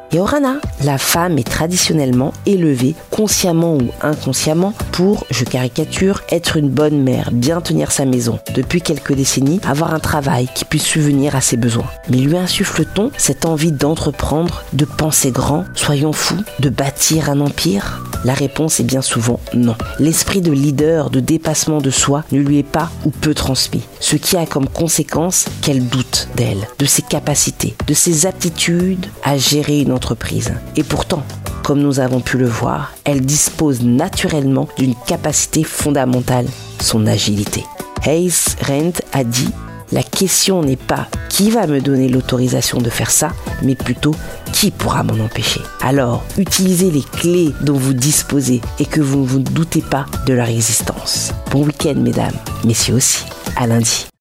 Et Orana, la femme est traditionnellement élevée, consciemment ou inconsciemment, pour, je caricature, être une bonne mère, bien tenir sa maison. Depuis quelques décennies, avoir un travail qui puisse subvenir à ses besoins. Mais lui insuffle-t-on cette envie d'entreprendre, de penser grand, soyons fous, de bâtir un empire ? La réponse est bien souvent non. L'esprit de leader, de dépassement de soi ne lui est pas ou peu transmis. Ce qui a comme conséquence qu'elle doute d'elle, de ses capacités, de ses aptitudes à gérer une entreprise. Et pourtant, comme nous avons pu le voir, elle dispose naturellement d'une capacité fondamentale, son agilité. Hayes Rent a dit « La question n'est pas qui va me donner l'autorisation de faire ça, mais plutôt qui pourra m'en empêcher. » Alors, utilisez les clés dont vous disposez et que vous ne vous doutez pas de leur existence. Bon week-end, mesdames, messieurs aussi. À lundi.